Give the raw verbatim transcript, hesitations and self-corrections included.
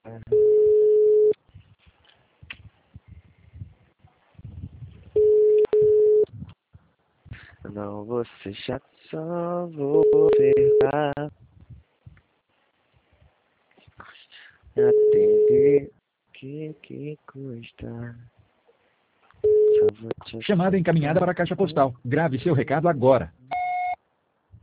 Não vou ser chato, só vou ficar. Atender, que que custa? Chamada encaminhada para a caixa postal. Grave seu recado agora.